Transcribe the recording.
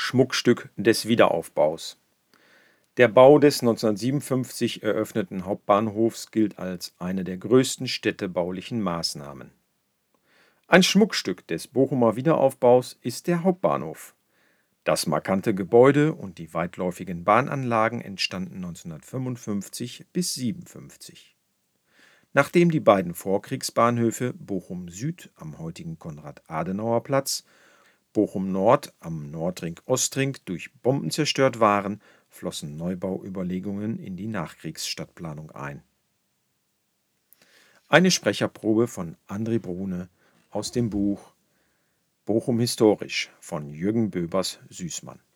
Schmuckstück des Wiederaufbaus. Der Bau des 1957 eröffneten Hauptbahnhofs gilt als eine der größten städtebaulichen Maßnahmen. Ein Schmuckstück des Bochumer Wiederaufbaus ist der Hauptbahnhof. Das markante Gebäude und die weitläufigen Bahnanlagen entstanden 1955 bis 57. Nachdem die beiden Vorkriegsbahnhöfe Bochum Süd am heutigen Konrad-Adenauer-Platz, Bochum Nord am Nordring-Ostring durch Bomben zerstört waren, flossen Neubauüberlegungen in die Nachkriegsstadtplanung ein. Eine Sprecherprobe von André Brune aus dem Buch Bochum historisch von Jürgen Böbers-Süßmann.